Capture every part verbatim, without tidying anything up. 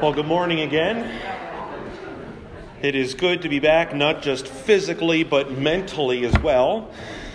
Well, good morning again. It is good to be back, not just physically, but mentally as well.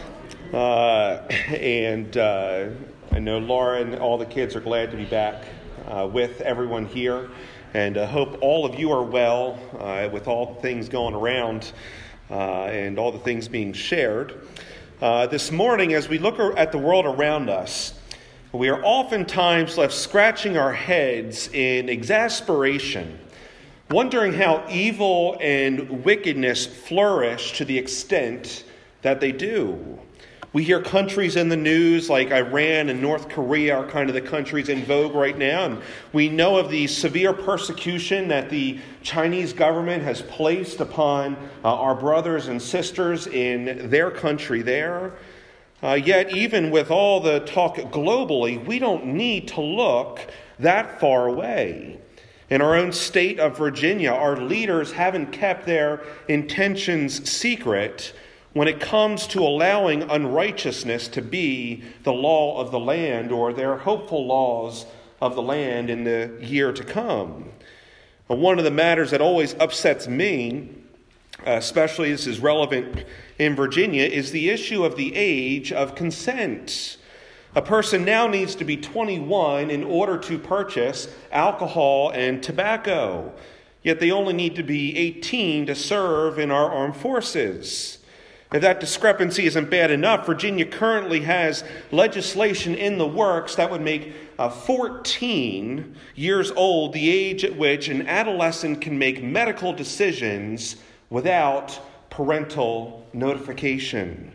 Uh, and uh, I know Laura and all the kids are glad to be back uh, with everyone here. And I hope all of you are well uh, with all the things going around uh, and all the things being shared. Uh, this morning, as we look at the world around us, we are oftentimes left scratching our heads in exasperation, wondering how evil and wickedness flourish to the extent that they do. We hear countries in the news like Iran and North Korea are kind of the countries in vogue right now. And we know of the severe persecution that the Chinese government has placed upon uh, our brothers and sisters in their country there. Uh, yet, even with all the talk globally, we don't need to look that far away. In our own state of Virginia, our leaders haven't kept their intentions secret when it comes to allowing unrighteousness to be the law of the land or their hopeful laws of the land in the year to come. But one of the matters that always upsets me, especially this is relevant in Virginia, is the issue of the age of consent. A person now needs to be twenty-one in order to purchase alcohol and tobacco, yet they only need to be eighteen to serve in our armed forces. If that discrepancy isn't bad enough, Virginia currently has legislation in the works that would make uh, fourteen years old the age at which an adolescent can make medical decisions without parental notification.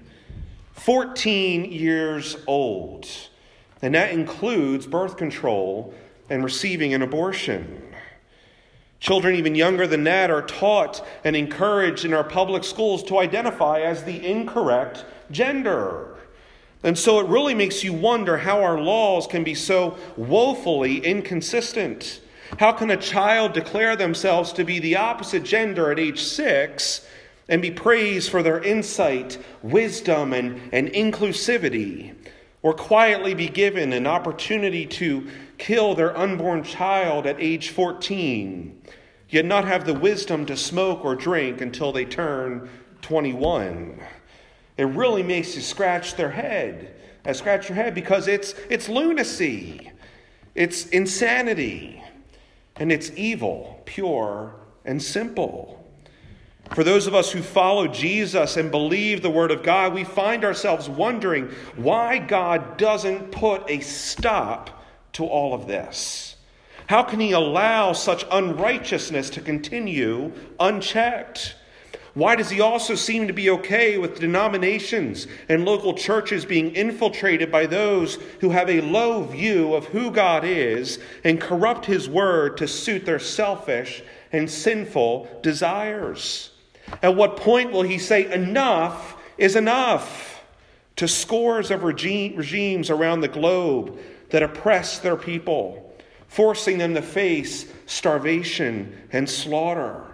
fourteen years old. And that includes birth control and receiving an abortion. Children even younger than that are taught and encouraged in our public schools to identify as the incorrect gender. And so it really makes you wonder how our laws can be so woefully inconsistent. How can a child declare themselves to be the opposite gender at age six and be praised for their insight, wisdom, and, and inclusivity, or quietly be given an opportunity to kill their unborn child at age fourteen, yet not have the wisdom to smoke or drink until they turn twenty-one? It really makes you scratch their head, uh, scratch your head, because it's it's lunacy, it's insanity, and it's evil, pure and simple. For those of us who follow Jesus and believe the Word of God, we find ourselves wondering why God doesn't put a stop to all of this. How can He allow such unrighteousness to continue unchecked? Why does He also seem to be okay with denominations and local churches being infiltrated by those who have a low view of who God is and corrupt His Word to suit their selfish and sinful desires? At what point will He say enough is enough to scores of regi- regimes around the globe that oppress their people, forcing them to face starvation and slaughter?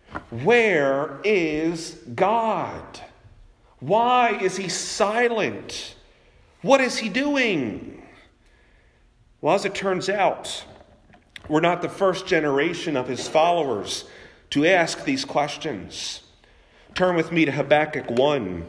Where is God? Why is He silent? What is He doing? Well, as it turns out, we're not the first generation of His followers to ask these questions. Turn with me to Habakkuk one.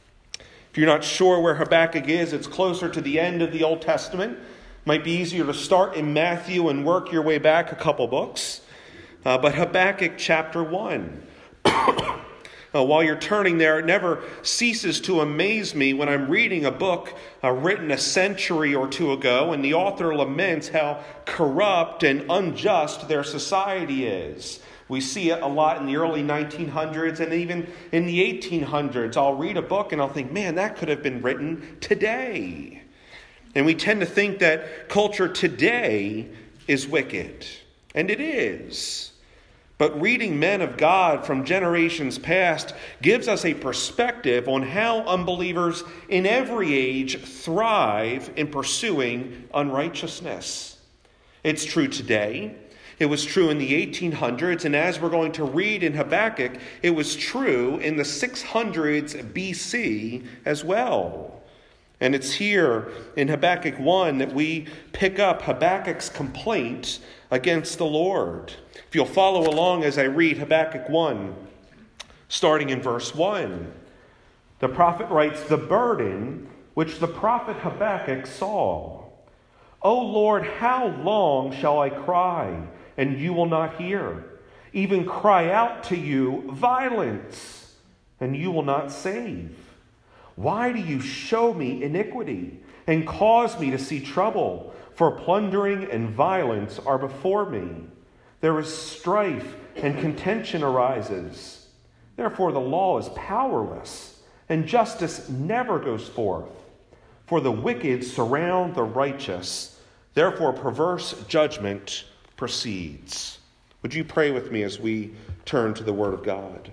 If you're not sure where Habakkuk is, it's closer to the end of the Old Testament. Might be easier to start in Matthew and work your way back a couple books. Uh, but Habakkuk chapter one. uh, while you're turning there, it never ceases to amaze me when I'm reading a book uh, written a century or two ago, and the author laments how corrupt and unjust their society is. We see it a lot in the early nineteen hundreds and even in the eighteen hundreds. I'll read a book and I'll think, man, that could have been written today. And we tend to think that culture today is wicked. And it is. But reading men of God from generations past gives us a perspective on how unbelievers in every age thrive in pursuing unrighteousness. It's true today. It was true in the eighteen hundreds, and as we're going to read in Habakkuk, it was true in the six hundreds B C as well. And it's here in Habakkuk one that we pick up Habakkuk's complaint against the Lord. If you'll follow along as I read Habakkuk one, starting in verse one, the prophet writes, "The burden which the prophet Habakkuk saw. O Lord, how long shall I cry, and you will not hear? Even cry out to you violence, and you will not save. Why do you show me iniquity and cause me to see trouble? For plundering and violence are before me. There is strife and contention arises. Therefore the law is powerless, and justice never goes forth. For the wicked surround the righteous. Therefore perverse judgment proceeds." Would you pray with me as we turn to the Word of God?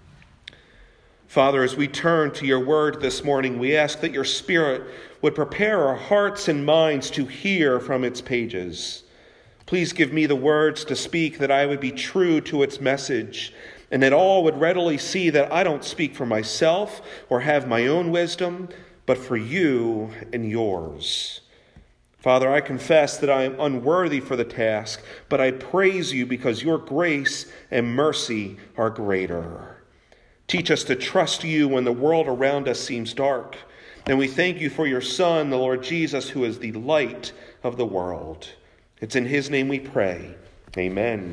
Father, as we turn to your Word this morning, we ask that your Spirit would prepare our hearts and minds to hear from its pages. Please give me the words to speak, that I would be true to its message, and that all would readily see that I don't speak for myself or have my own wisdom, but for you and yours. Father, I confess that I am unworthy for the task, but I praise you because your grace and mercy are greater. Teach us to trust you when the world around us seems dark. And we thank you for your Son, the Lord Jesus, who is the light of the world. It's in his name we pray. Amen.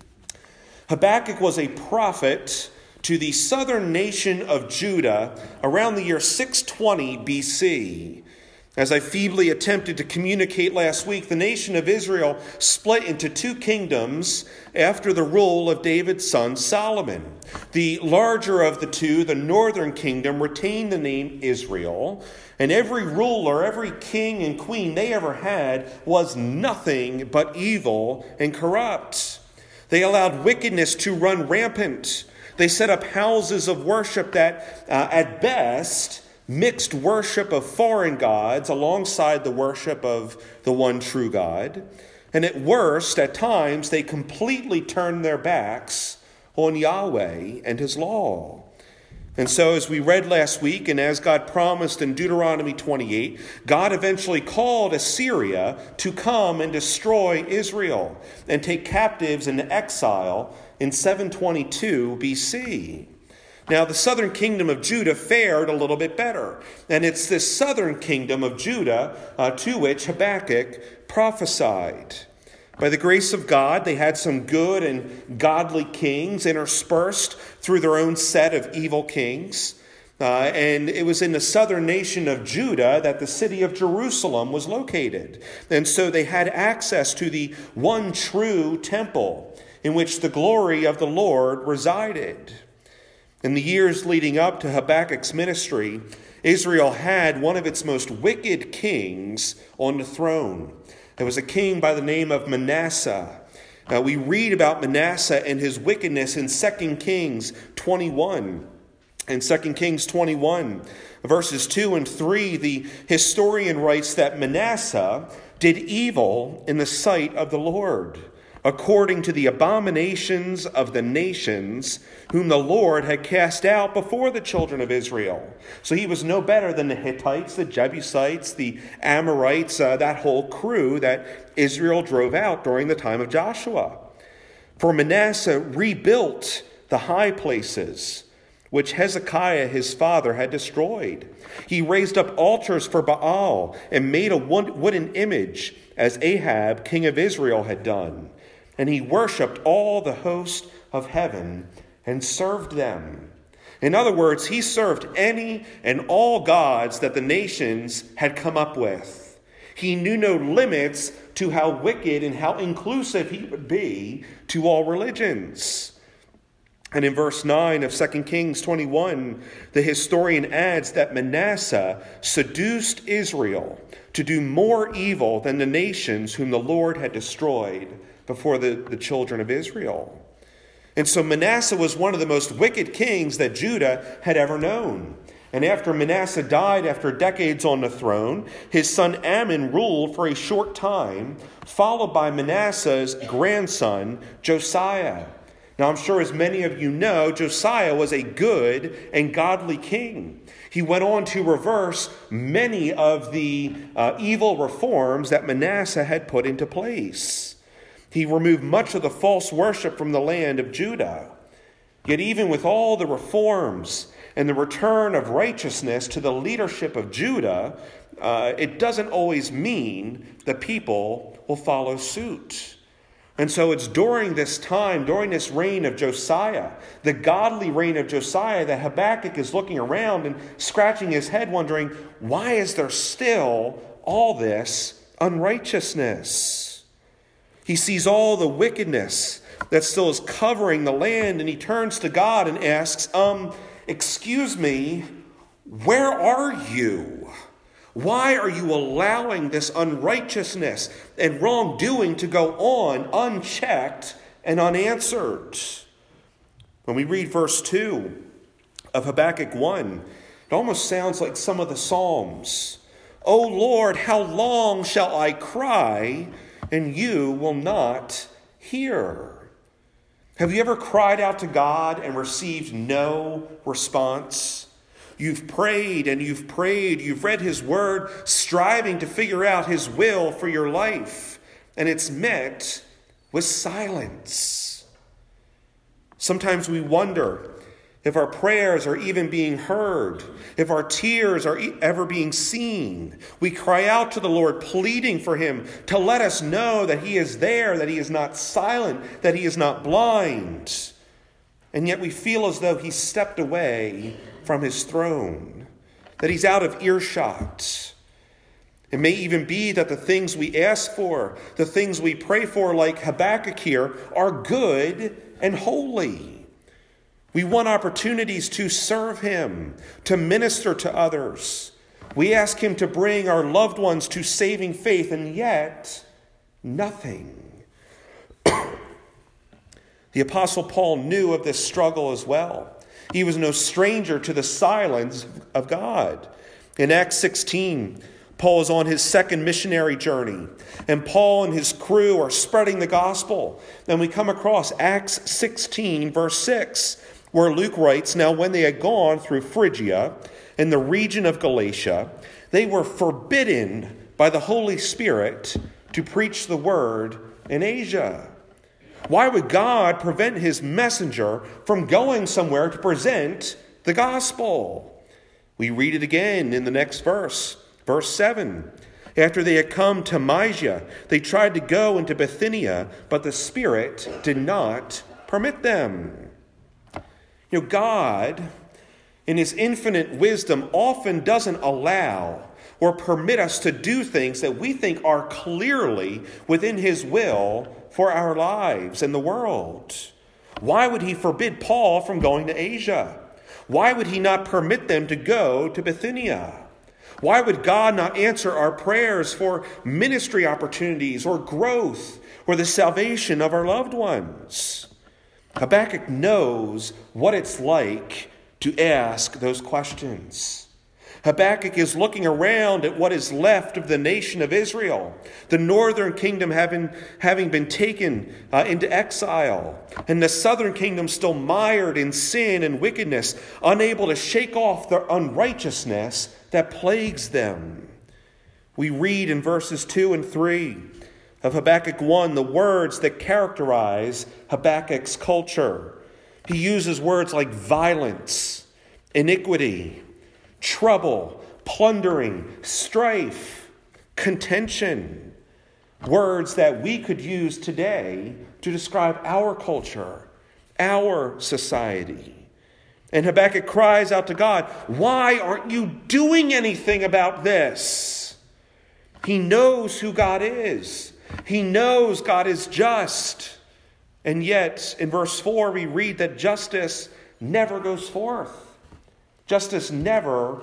Habakkuk was a prophet to the southern nation of Judah around the year six twenty B C. As I feebly attempted to communicate last week, the nation of Israel split into two kingdoms after the rule of David's son Solomon. The larger of the two, the northern kingdom, retained the name Israel, and every ruler, every king and queen they ever had was nothing but evil and corrupt. They allowed wickedness to run rampant. They set up houses of worship that, uh, at best, mixed worship of foreign gods alongside the worship of the one true God. And at worst, at times, they completely turned their backs on Yahweh and his law. And so, as we read last week, and as God promised in Deuteronomy twenty-eight, God eventually called Assyria to come and destroy Israel and take captives into exile in seven twenty-two B C. Now, the southern kingdom of Judah fared a little bit better. And it's this southern kingdom of Judah uh, to which Habakkuk prophesied. By the grace of God, they had some good and godly kings interspersed through their own set of evil kings. Uh, and it was in the southern nation of Judah that the city of Jerusalem was located. And so they had access to the one true temple in which the glory of the Lord resided. In the years leading up to Habakkuk's ministry, Israel had one of its most wicked kings on the throne. There was a king by the name of Manasseh. Uh, we read about Manasseh and his wickedness in Second Kings twenty-one. In Second Kings twenty-one, verses two and three, the historian writes that Manasseh did evil in the sight of the Lord, according to the abominations of the nations whom the Lord had cast out before the children of Israel. So he was no better than the Hittites, the Jebusites, the Amorites, uh, that whole crew that Israel drove out during the time of Joshua. For Manasseh rebuilt the high places which Hezekiah his father had destroyed. He raised up altars for Baal and made a wooden image, as Ahab, king of Israel, had done. And he worshipped all the host of heaven and served them. In other words, he served any and all gods that the nations had come up with. He knew no limits to how wicked and how inclusive he would be to all religions. And in verse nine of Second Kings twenty-one, the historian adds that Manasseh seduced Israel to do more evil than the nations whom the Lord had destroyed before the, the children of Israel. And so Manasseh was one of the most wicked kings that Judah had ever known. And after Manasseh died, after decades on the throne, his son Amon ruled for a short time, followed by Manasseh's grandson, Josiah. Now, I'm sure as many of you know, Josiah was a good and godly king. He went on to reverse many of the uh, evil reforms that Manasseh had put into place. He removed much of the false worship from the land of Judah. Yet even with all the reforms and the return of righteousness to the leadership of Judah, uh, it doesn't always mean the people will follow suit. And so it's during this time, during this reign of Josiah, the godly reign of Josiah, that Habakkuk is looking around and scratching his head wondering, why is there still all this unrighteousness? He sees all the wickedness that still is covering the land, and he turns to God and asks, um, excuse me, where are you? Why are you allowing this unrighteousness and wrongdoing to go on unchecked and unanswered? When we read verse two of Habakkuk one, it almost sounds like some of the Psalms. O Lord, how long shall I cry, and you will not hear? Have you ever cried out to God and received no response? You've prayed and you've prayed, you've read his word, striving to figure out his will for your life, and it's met with silence. Sometimes we wonder if our prayers are even being heard, if our tears are ever being seen. We cry out to the Lord, pleading for him to let us know that he is there, that he is not silent, that he is not blind. And yet we feel as though he's stepped away from his throne, that he's out of earshot. It may even be that the things we ask for, the things we pray for, like Habakkuk here, are good and holy. We want opportunities to serve him, to minister to others. We ask him to bring our loved ones to saving faith, and yet nothing. The Apostle Paul knew of this struggle as well. He was no stranger to the silence of God. In Acts sixteen, Paul is on his second missionary journey, and Paul and his crew are spreading the gospel. Then we come across Acts sixteen, verse six, where Luke writes, "Now when they had gone through Phrygia and the region of Galatia, they were forbidden by the Holy Spirit to preach the word in Asia." Why would God prevent his messenger from going somewhere to present the gospel? We read it again in the next verse, verse seven. After they had come to Mysia, they tried to go into Bithynia, but the Spirit did not permit them. You know, God, in his infinite wisdom, often doesn't allow or permit us to do things that we think are clearly within his will for our lives and the world. Why would he forbid Paul from going to Asia? Why would he not permit them to go to Bithynia? Why would God not answer our prayers for ministry opportunities or growth or the salvation of our loved ones? Habakkuk knows what it's like to ask those questions. Habakkuk is looking around at what is left of the nation of Israel, the northern kingdom having, having been taken uh, into exile, and the southern kingdom still mired in sin and wickedness, unable to shake off the unrighteousness that plagues them. We read in verses two and three of Habakkuk one the words that characterize Habakkuk's culture. He uses words like violence, iniquity, trouble, plundering, strife, contention. Words that we could use today to describe our culture, our society. And Habakkuk cries out to God, why aren't you doing anything about this? He knows who God is. He knows God is just. And yet, in verse four, we read that justice never goes forth. Justice never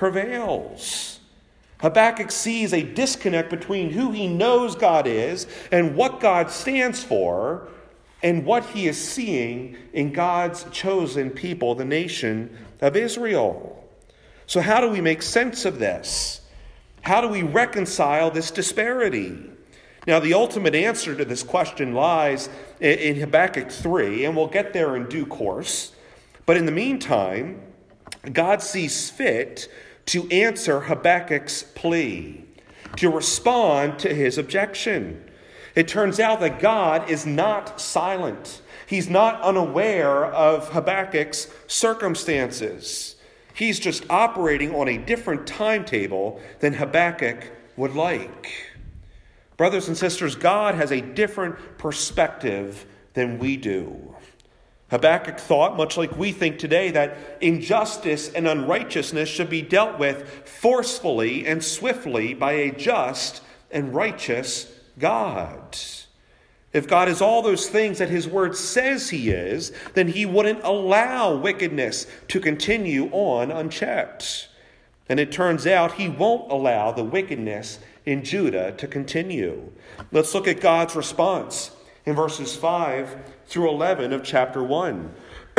prevails. Habakkuk sees a disconnect between who he knows God is and what God stands for, and what he is seeing in God's chosen people, the nation of Israel. So how do we make sense of this? How do we reconcile this disparity? Now, the ultimate answer to this question lies in Habakkuk three, and we'll get there in due course. But in the meantime, God sees fit to answer Habakkuk's plea, to respond to his objection. It turns out that God is not silent. He's not unaware of Habakkuk's circumstances. He's just operating on a different timetable than Habakkuk would like. Brothers and sisters, God has a different perspective than we do. Habakkuk thought, much like we think today, that injustice and unrighteousness should be dealt with forcefully and swiftly by a just and righteous God. If God is all those things that his word says he is, then he wouldn't allow wickedness to continue on unchecked. And it turns out he won't allow the wickedness in Judah to continue. Let's look at God's response in verses five through eleven of chapter one.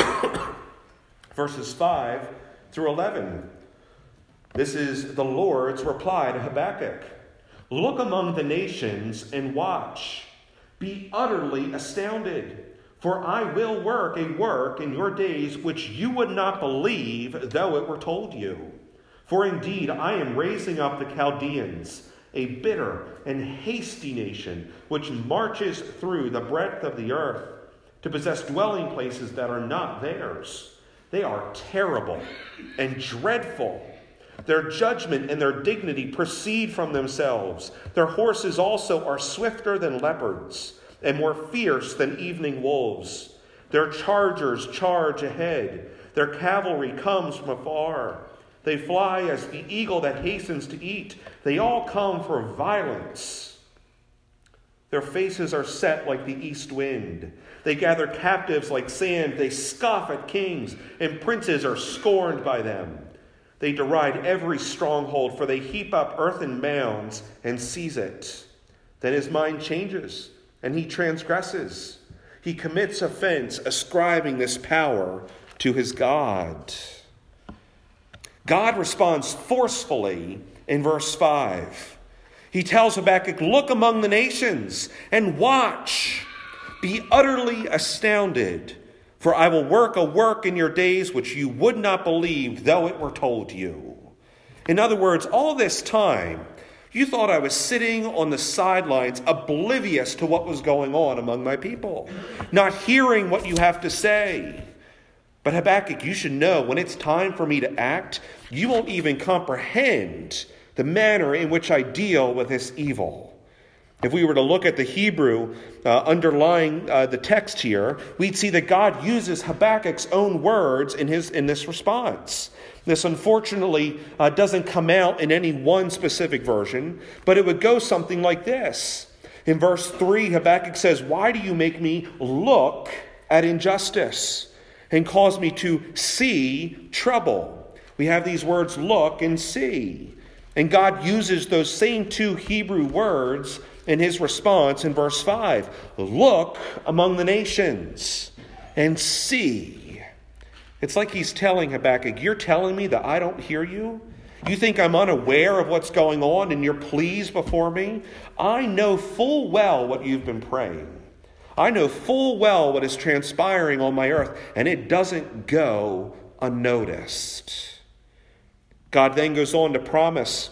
Verses five through eleven. This is the Lord's reply to Habakkuk. Look among the nations and watch. Be utterly astounded, for I will work a work in your days which you would not believe, though it were told you. For indeed I am raising up the Chaldeans, a bitter and hasty nation, which marches through the breadth of the earth, to possess dwelling places that are not theirs. They are terrible and dreadful. Their judgment and their dignity proceed from themselves. Their horses also are swifter than leopards and more fierce than evening wolves. Their chargers charge ahead. Their cavalry comes from afar. They fly as the eagle that hastens to eat. They all come for violence. Their faces are set like the east wind. They gather captives like sand. They scoff at kings, and princes are scorned by them. They deride every stronghold, for they heap up earthen mounds and seize it. Then his mind changes, and he transgresses. He commits offense, ascribing this power to his God. God responds forcefully in verse five. He tells Habakkuk, look among the nations and watch. Be utterly astounded. For I will work a work in your days which you would not believe, though it were told you. In other words, all this time, you thought I was sitting on the sidelines, oblivious to what was going on among my people, not hearing what you have to say. But Habakkuk, you should know, when it's time for me to act, you won't even comprehend the manner in which I deal with this evil. If we were to look at the Hebrew uh, underlying uh, the text here, we'd see that God uses Habakkuk's own words in his in this response. This, unfortunately, uh, doesn't come out in any one specific version, but it would go something like this. In verse three, Habakkuk says, why do you make me look at injustice and cause me to see trouble? We have these words, look and see. And God uses those same two Hebrew words in his response in verse five. Look among the nations and see. It's like he's telling Habakkuk, you're telling me that I don't hear you? You think I'm unaware of what's going on and you're pleased before me? I know full well what you've been praying. I know full well what is transpiring on my earth, and it doesn't go unnoticed. God then goes on to promise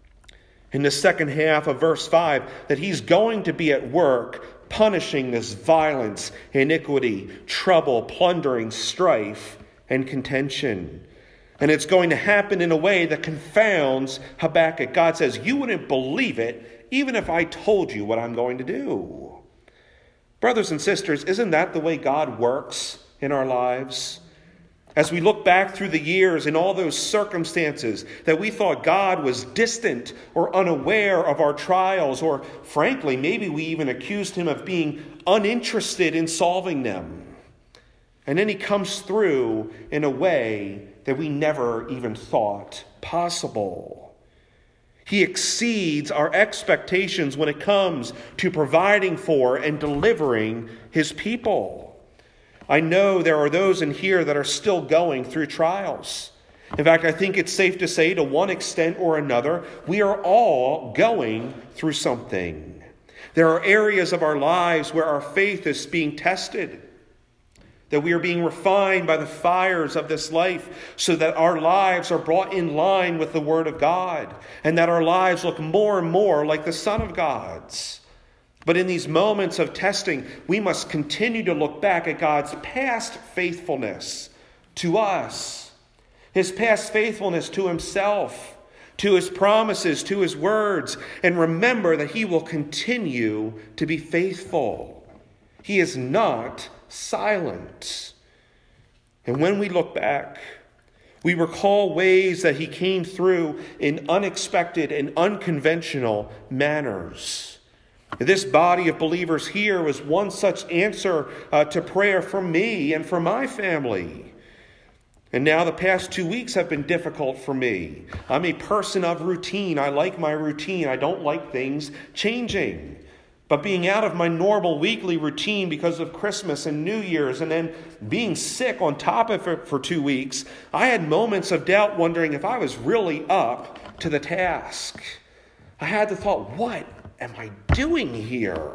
in the second half of verse five that he's going to be at work punishing this violence, iniquity, trouble, plundering, strife, and contention. And it's going to happen in a way that confounds Habakkuk. God says, you wouldn't believe it even if I told you what I'm going to do. Brothers and sisters, isn't that the way God works in our lives? As we look back through the years in all those circumstances that we thought God was distant or unaware of our trials, or frankly, maybe we even accused him of being uninterested in solving them. And then he comes through in a way that we never even thought possible. He exceeds our expectations when it comes to providing for and delivering his people. I know there are those in here that are still going through trials. In fact, I think it's safe to say, to one extent or another, we are all going through something. There are areas of our lives where our faith is being tested, that we are being refined by the fires of this life so that our lives are brought in line with the Word of God, and that our lives look more and more like the Son of God's. But in these moments of testing, we must continue to look back at God's past faithfulness to us, his past faithfulness to himself, to his promises, to his words, and remember that he will continue to be faithful. He is not silent. And when we look back, we recall ways that he came through in unexpected and unconventional manners. This body of believers here was one such answer uh, to prayer for me and for my family. And now the past two weeks have been difficult for me. I'm a person of routine. I like my routine. I don't like things changing. But being out of my normal weekly routine because of Christmas and New Year's and then being sick on top of it for two weeks, I had moments of doubt wondering if I was really up to the task. I had the thought, what am I doing here?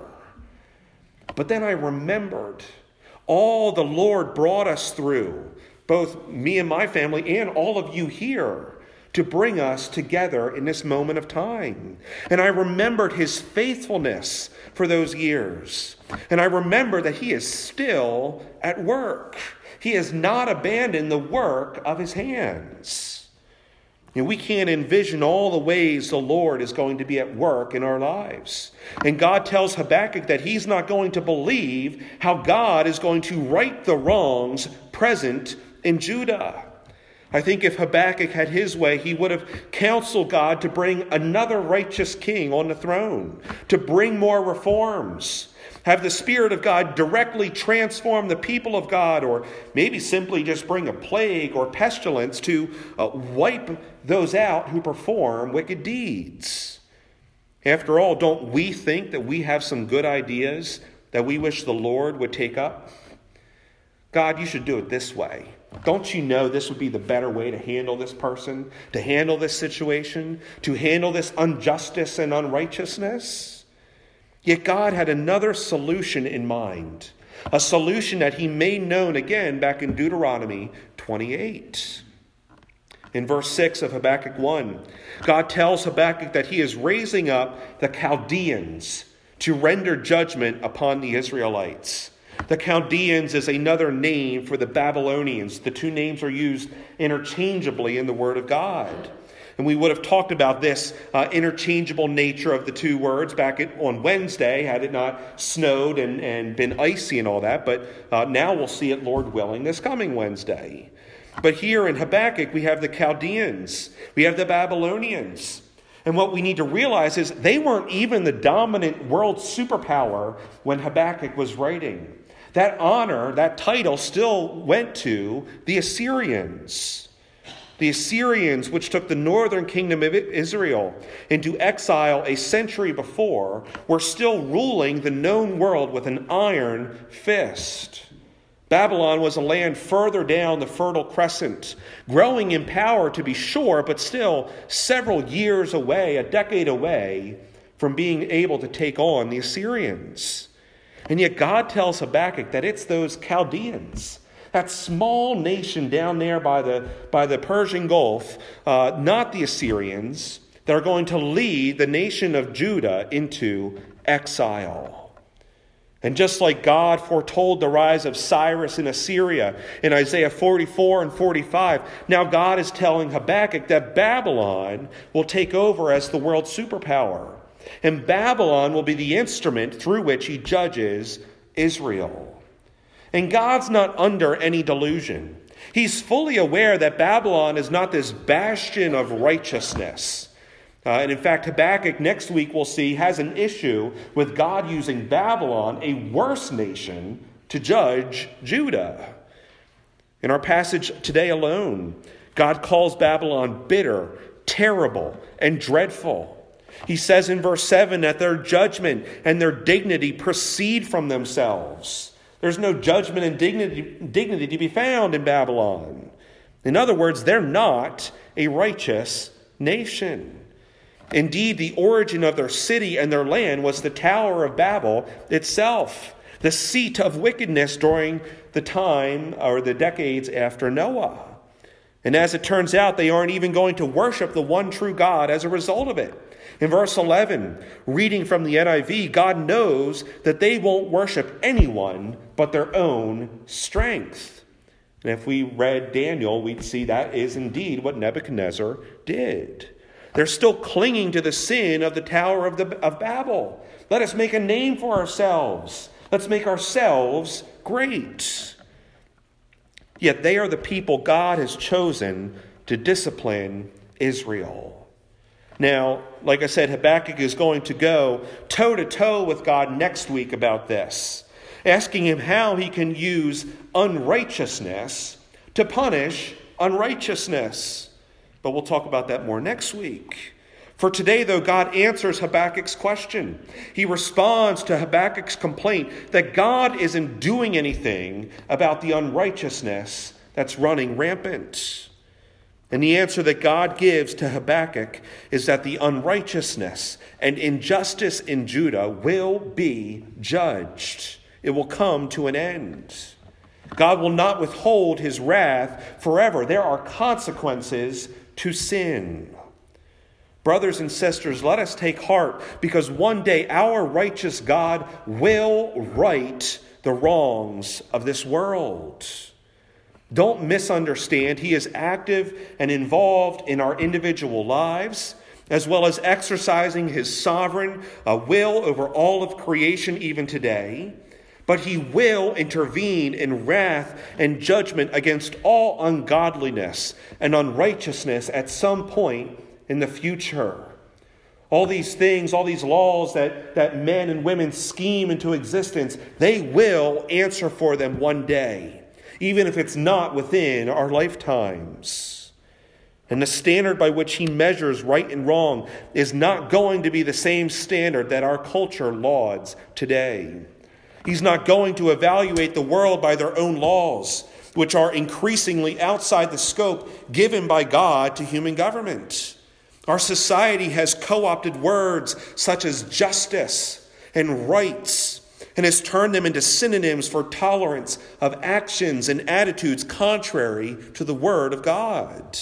But then I remembered all the Lord brought us through, both me and my family and all of you here, to bring us together in this moment of time. And I remembered his faithfulness for those years. And I remember that he is still at work. He has not abandoned the work of his hands. And we can't envision all the ways the Lord is going to be at work in our lives. And God tells Habakkuk that he's not going to believe how God is going to right the wrongs present in Judah. I think if Habakkuk had his way, he would have counseled God to bring another righteous king on the throne, to bring more reforms, have the Spirit of God directly transform the people of God, or maybe simply just bring a plague or pestilence to uh, wipe those out who perform wicked deeds. After all, don't we think that we have some good ideas that we wish the Lord would take up? God, you should do it this way. Don't you know this would be the better way to handle this person, to handle this situation, to handle this injustice and unrighteousness? Yet God had another solution in mind, a solution that he made known again back in Deuteronomy twenty-eight. In verse six of Habakkuk one, God tells Habakkuk that he is raising up the Chaldeans to render judgment upon the Israelites. The Chaldeans is another name for the Babylonians. The two names are used interchangeably in the Word of God. And we would have talked about this uh, interchangeable nature of the two words back at, on Wednesday, had it not snowed and, and been icy and all that. But uh, now we'll see it, Lord willing, this coming Wednesday. But here in Habakkuk, we have the Chaldeans. We have the Babylonians. And what we need to realize is they weren't even the dominant world superpower when Habakkuk was writing. That honor, that title still went to the Assyrians. The Assyrians, which took the northern kingdom of Israel into exile a century before, were still ruling the known world with an iron fist. Babylon was a land further down the Fertile Crescent, growing in power to be sure, but still several years away, a decade away, from being able to take on the Assyrians. And yet God tells Habakkuk that it's those Chaldeans, that small nation down there by the, by the Persian Gulf, uh, not the Assyrians, that are going to lead the nation of Judah into exile. And just like God foretold the rise of Cyrus in Assyria in Isaiah forty-four and forty-five, now God is telling Habakkuk that Babylon will take over as the world superpower. And Babylon will be the instrument through which he judges Israel. And God's not under any delusion. He's fully aware that Babylon is not this bastion of righteousness. Uh, and in fact, Habakkuk next week we'll see has an issue with God using Babylon, a worse nation, to judge Judah. In our passage today alone, God calls Babylon bitter, terrible, and dreadful. He says in verse seven that their judgment and their dignity proceed from themselves. There's no judgment and dignity, dignity to be found in Babylon. In other words, they're not a righteous nation. Indeed, the origin of their city and their land was the Tower of Babel itself, the seat of wickedness during the time or the decades after Noah. And as it turns out, they aren't even going to worship the one true God as a result of it. In verse eleven, reading from the N I V, God knows that they won't worship anyone but their own strength. And if we read Daniel, we'd see that is indeed what Nebuchadnezzar did. They're still clinging to the sin of the Tower of, the, of Babel. Let us make a name for ourselves. Let's make ourselves great. Yet they are the people God has chosen to discipline Israel. Now, like I said, Habakkuk is going to go toe-to-toe with God next week about this, asking him how he can use unrighteousness to punish unrighteousness. But we'll talk about that more next week. For today, though, God answers Habakkuk's question. He responds to Habakkuk's complaint that God isn't doing anything about the unrighteousness that's running rampant. And the answer that God gives to Habakkuk is that the unrighteousness and injustice in Judah will be judged. It will come to an end. God will not withhold his wrath forever. There are consequences to sin. Brothers and sisters, let us take heart, because one day our righteous God will right the wrongs of this world. Don't misunderstand. He is active and involved in our individual lives, as well as exercising his sovereign uh, will over all of creation even today. But he will intervene in wrath and judgment against all ungodliness and unrighteousness at some point in the future. All these things, all these laws that, that men and women scheme into existence, they will answer for them one day, even if it's not within our lifetimes. And the standard by which he measures right and wrong is not going to be the same standard that our culture lauds today. He's not going to evaluate the world by their own laws, which are increasingly outside the scope given by God to human government. Our society has co-opted words such as justice and rights and has turned them into synonyms for tolerance of actions and attitudes contrary to the Word of God.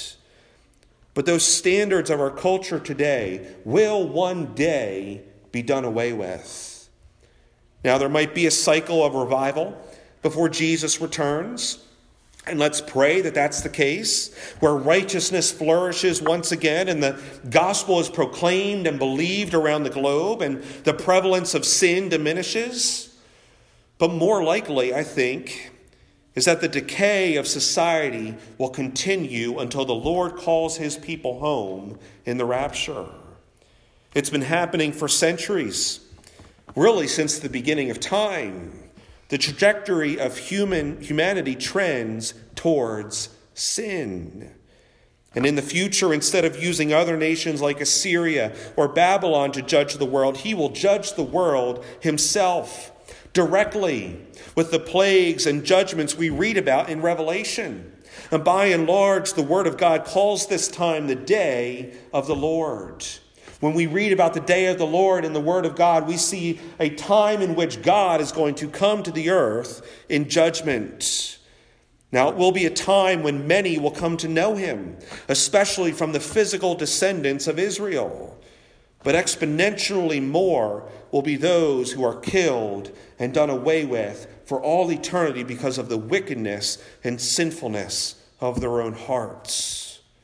But those standards of our culture today will one day be done away with. Now, there might be a cycle of revival before Jesus returns. And let's pray that that's the case, where righteousness flourishes once again and the gospel is proclaimed and believed around the globe and the prevalence of sin diminishes. But more likely, I think, is that the decay of society will continue until the Lord calls his people home in the rapture. It's been happening for centuries. Really, since the beginning of time, the trajectory of human humanity trends towards sin. And in the future, instead of using other nations like Assyria or Babylon to judge the world, he will judge the world himself directly with the plagues and judgments we read about in Revelation. And by and large, the Word of God calls this time the day of the Lord. When we read about the day of the Lord in the Word of God, we see a time in which God is going to come to the earth in judgment. Now, it will be a time when many will come to know him, especially from the physical descendants of Israel. But exponentially more will be those who are killed and done away with for all eternity because of the wickedness and sinfulness of their own hearts.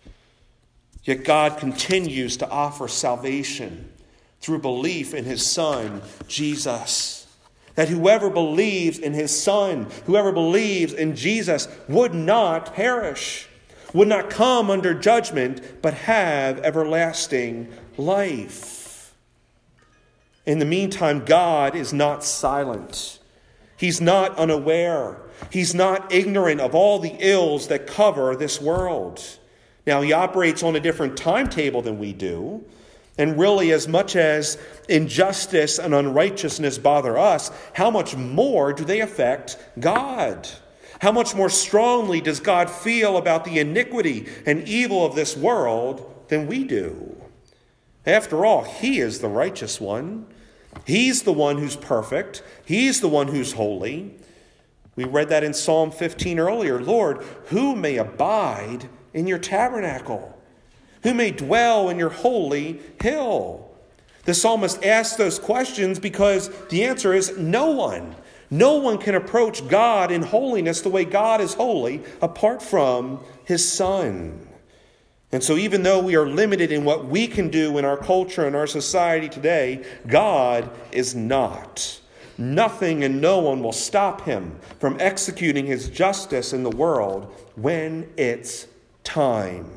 Yet God continues to offer salvation through belief in his Son, Jesus. That whoever believes in his Son, whoever believes in Jesus, would not perish, would not come under judgment, but have everlasting life. In the meantime, God is not silent. He's not unaware. He's not ignorant of all the ills that cover this world. Now, he operates on a different timetable than we do. And really, as much as injustice and unrighteousness bother us, how much more do they affect God? How much more strongly does God feel about the iniquity and evil of this world than we do? After all, he is the righteous one. He's the one who's perfect. He's the one who's holy. We read that in Psalm fifteen earlier. Lord, who may abide in your tabernacle? Who may dwell in your holy hill? The psalmist asks those questions because the answer is no one. No one can approach God in holiness the way God is holy apart from his Son. And so even though we are limited in what we can do in our culture and our society today, God is not. Nothing and no one will stop him from executing his justice in the world when it's time.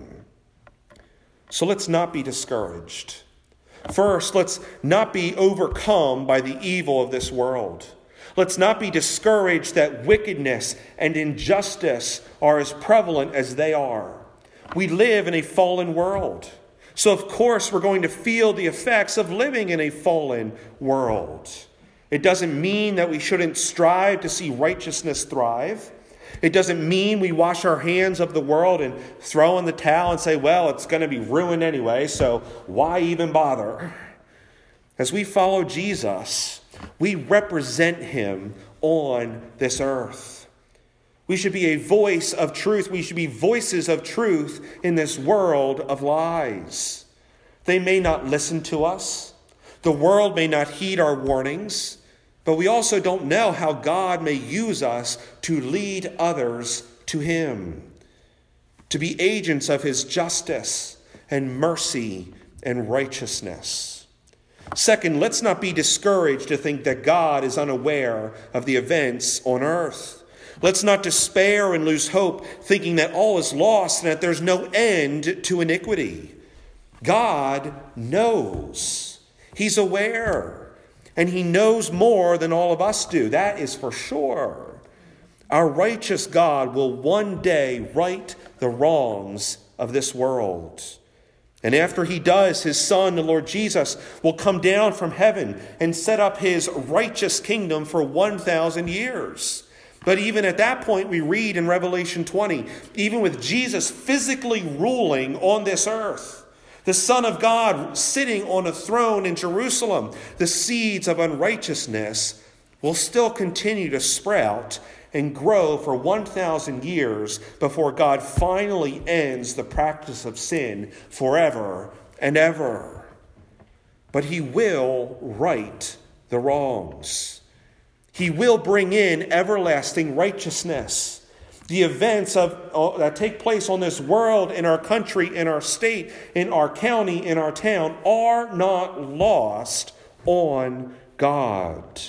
So let's not be discouraged. First, let's not be overcome by the evil of this world. Let's not be discouraged that wickedness and injustice are as prevalent as they are. We live in a fallen world. So of course we're going to feel the effects of living in a fallen world. It doesn't mean that we shouldn't strive to see righteousness thrive. It doesn't mean we wash our hands of the world and throw in the towel and say, well, it's going to be ruined anyway, so why even bother? As we follow Jesus, we represent him on this earth. We should be a voice of truth. We should be voices of truth in this world of lies. They may not listen to us. The world may not heed our warnings. But we also don't know how God may use us to lead others to him, to be agents of his justice and mercy and righteousness. Second, let's not be discouraged to think that God is unaware of the events on earth. Let's not despair and lose hope, thinking that all is lost and that there's no end to iniquity. God knows. He's aware. And he knows more than all of us do. That is for sure. Our righteous God will one day right the wrongs of this world. And after he does, his Son, the Lord Jesus, will come down from heaven and set up his righteous kingdom for one thousand years. But even at that point, we read in Revelation twenty, even with Jesus physically ruling on this earth, the Son of God sitting on a throne in Jerusalem, the seeds of unrighteousness will still continue to sprout and grow for one thousand years before God finally ends the practice of sin forever and ever. But he will right the wrongs. He will bring in everlasting righteousness. The events of uh, that take place on this world, in our country, in our state, in our county, in our town, are not lost on God.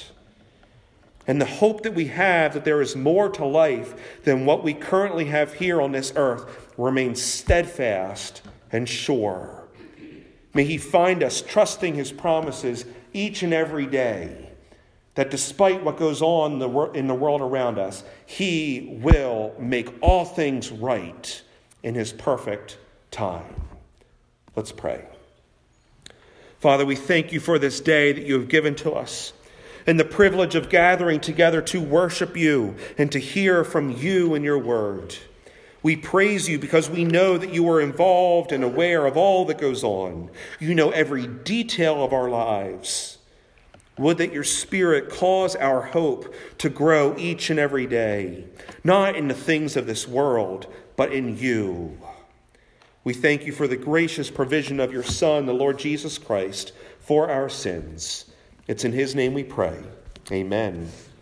And the hope that we have that there is more to life than what we currently have here on this earth remains steadfast and sure. May he find us trusting his promises each and every day, that despite what goes on in the world around us, he will make all things right in his perfect time. Let's pray. Father, we thank you for this day that you have given to us and the privilege of gathering together to worship you and to hear from you and your word. We praise you because we know that you are involved and aware of all that goes on. You know every detail of our lives. Would that your Spirit cause our hope to grow each and every day, not in the things of this world, but in you. We thank you for the gracious provision of your Son, the Lord Jesus Christ, for our sins. It's in his name we pray. Amen.